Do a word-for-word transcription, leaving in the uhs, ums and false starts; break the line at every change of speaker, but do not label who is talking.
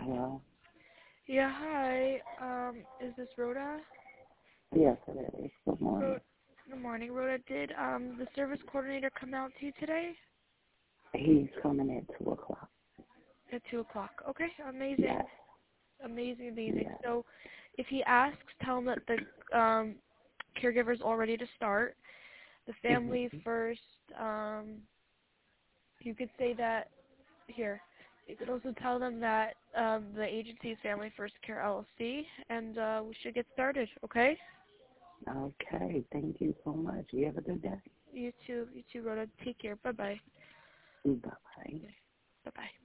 Hello?
Yeah, hi. Um, is this Rhoda?
Yes, it is. Good
Ro-
morning.
Good morning, Rhoda. Did um the service coordinator come out to you today
He's coming at two o'clock.
at two o'clock? Okay, amazing,
Yes,
amazing, amazing.
yes.
So, if he asks, tell him that the um caregiver's all ready to start. The family
Mm-hmm.
first. Um, you could say that here. You could also tell them that um the agency is Family First Care L L C, and uh, we should get started. Okay.
Okay, thank you so much. You have a good day.
You too. You too, Rhoda. Take care. Bye bye.
Bye-bye.
Bye bye.